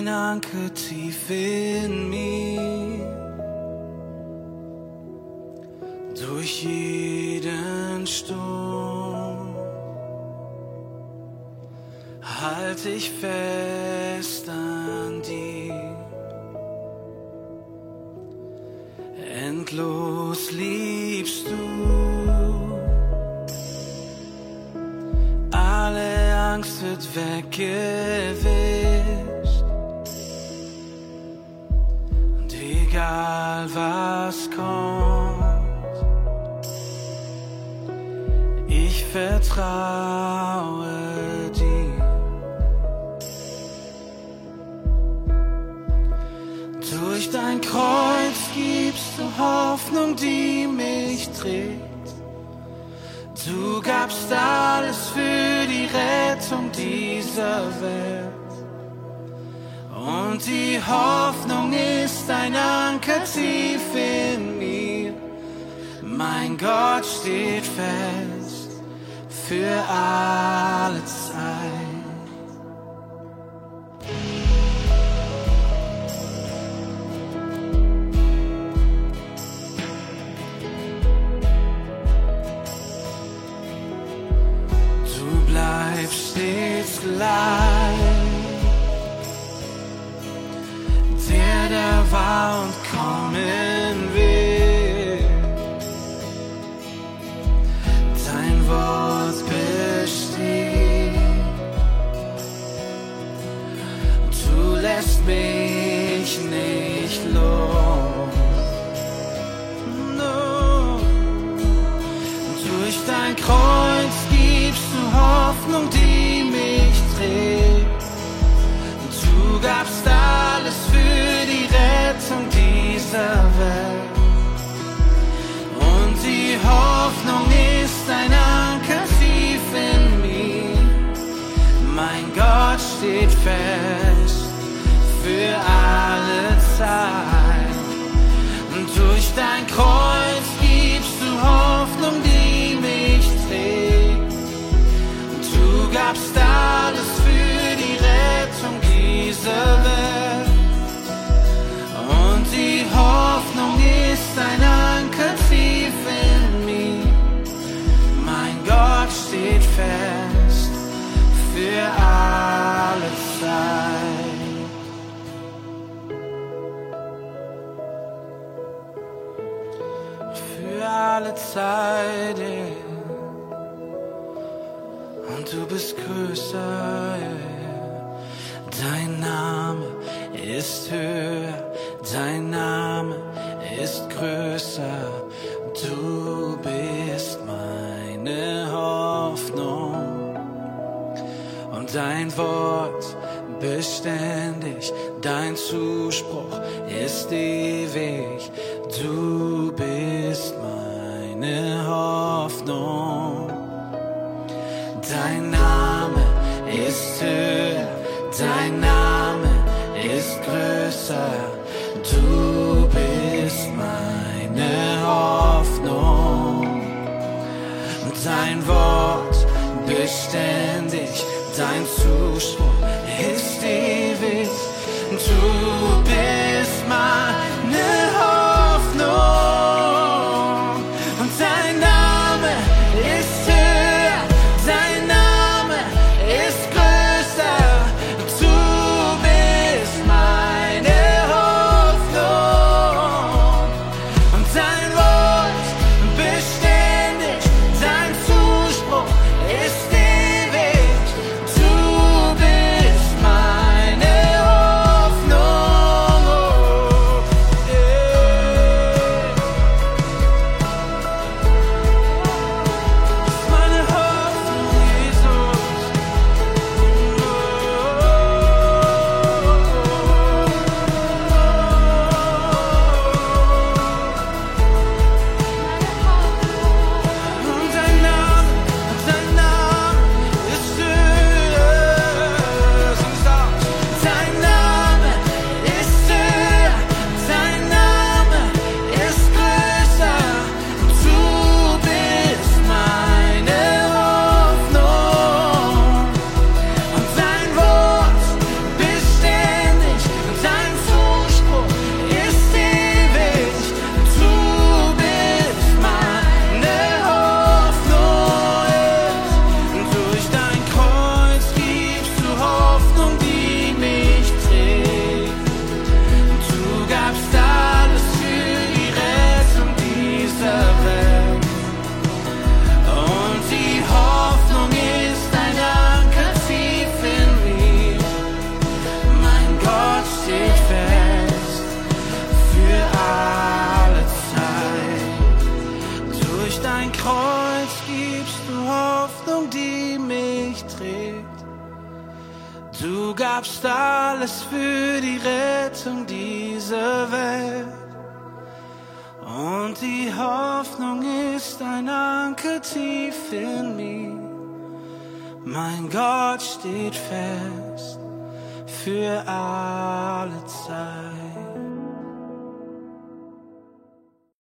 ein Anker tief in mir. Durch jeden Sturm halt ich fest an dir. Endlos liebst du, alle Angst wird weggewischt. Und egal was kommt, ich vertraue dir. Durch dein Kreuz gibst du Hoffnung, die mich trägt. Du gabst alles für die Rettung dieser Welt. Und die Hoffnung ist ein Anker tief in mir. Mein Gott steht fest für alle Zeit. Stets gleich, der war und kommen will. Dein Wort besteht, du lässt mich nicht los. No. Durch dein Kreuz gibst du Hoffnung, die mich trägt. Du gabst alles für die Rettung dieser Welt. Und die Hoffnung ist ein Anker tief in mir. Mein Gott steht fest für alle Zeit. Und durch dein Kreuz gibst du Hoffnung, die mich trägt. Du gabst alles für die Rettung dieser Welt. Und die Hoffnung ist ein Anker tief in mir. Mein Gott steht fest für alle Zeit. Für alle Zeit, yeah. Und du bist größer, yeah. Dein Name ist höher, dein Name ist größer. Du bist meine Hoffnung und dein Wort beständig, dein Zuspruch ist ewig. Du bist meine Hoffnung. Dein Name ist höher, dein Name ist größer. Du bist meine Hoffnung. Dein Wort beständig, dein Zuspruch ist ewig. Du bist meine Hoffnung. Und dein Name ist höher, dein Name ist größer. Du bist meine Hoffnung. Und dein Wort beständig, dein Zuspruch ist ewig. Du bist meine Hoffnung. dein Kreuz gibst du Hoffnung, die mich trägt. Du gabst alles für die Rettung dieser Welt. Und die Hoffnung ist ein Anker tief in mir. Mein Gott steht fest für alle Zeit.